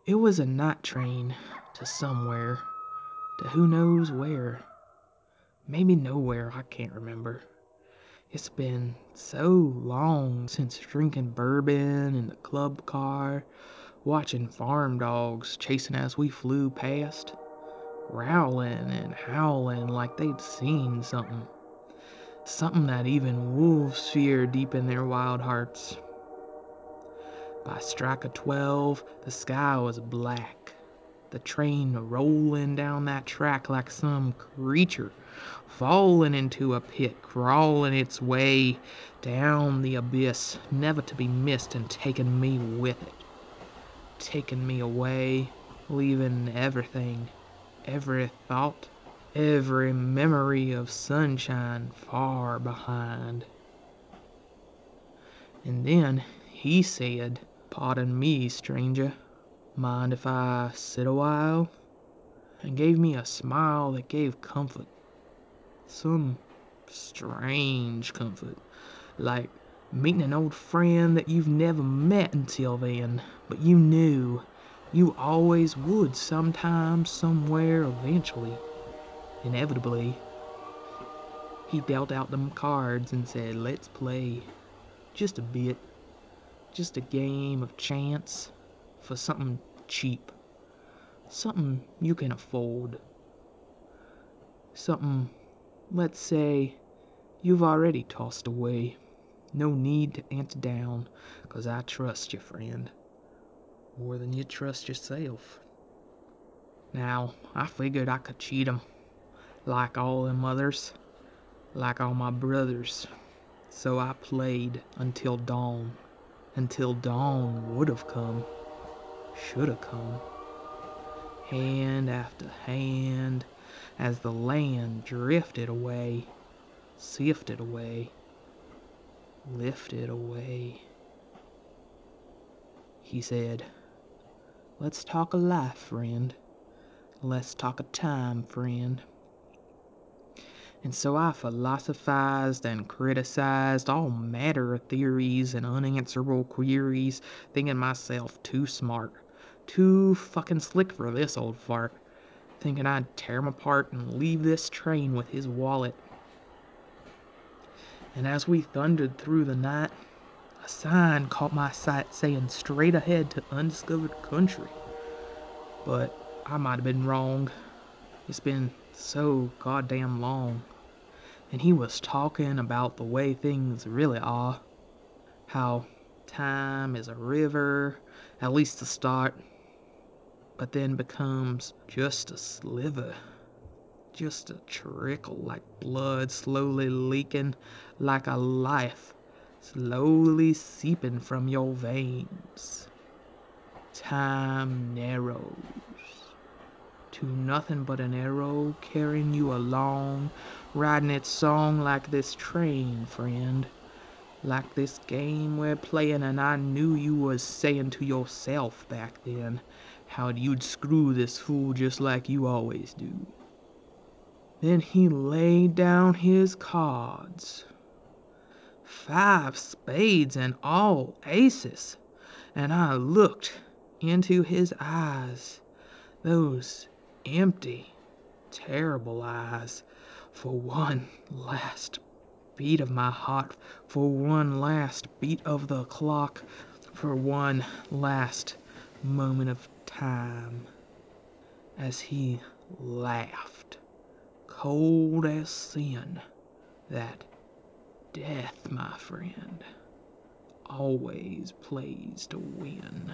It was a night train to somewhere, to who knows where. Maybe nowhere, I can't remember. It's been so long since drinking bourbon in the club car, watching farm dogs chasing as we flew past, growling and howling like they'd seen something. Something that even wolves fear deep in their wild hearts. By strike of 12, the sky was black. The train rolling down that track like some creature falling into a pit, crawling its way down the abyss, never to be missed, and taking me with it. Taking me away, leaving everything, every thought, every memory of sunshine far behind. And then he said, "Pardon me, stranger. Mind if I sit a while?" And gave me a smile that gave comfort. Some strange comfort. Like meeting an old friend that you've never met until then, but you knew you always would sometime, somewhere, eventually, inevitably. He dealt out them cards and said, "Let's play. Just a bit. Just a game of chance for something cheap. Something you can afford. Something, let's say, you've already tossed away. No need to answer down, 'cause I trust you, friend. More than you trust yourself." Now, I figured I could cheat 'em, like all them others, like all my brothers. So I played until dawn would have come, should have come. Hand after hand, as the land drifted away, sifted away, lifted away. He said, "Let's talk of life, friend. Let's talk of time, friend." And so I philosophized and criticized all matter of theories and unanswerable queries, thinking myself too smart, too fucking slick for this old fart, thinking I'd tear him apart and leave this train with his wallet. And as we thundered through the night, a sign caught my sight saying straight ahead to undiscovered country. But I might have been wrong. It's been so goddamn long. And he was talking about the way things really are. How time is a river, at least to start, but then becomes just a sliver. Just a trickle, like blood slowly leaking, like a life slowly seeping from your veins. Time narrows to nothing but an arrow carrying you along, riding its song like this train, friend. Like this game we're playing, and I knew you was saying to yourself back then how you'd screw this fool just like you always do. Then he laid down his cards. 5 spades and all aces. And I looked into his eyes. Those empty, terrible eyes. For one last beat of my heart. For one last beat of the clock. For one last moment of time. As he laughed, cold as sin, that death, my friend, always plays to win.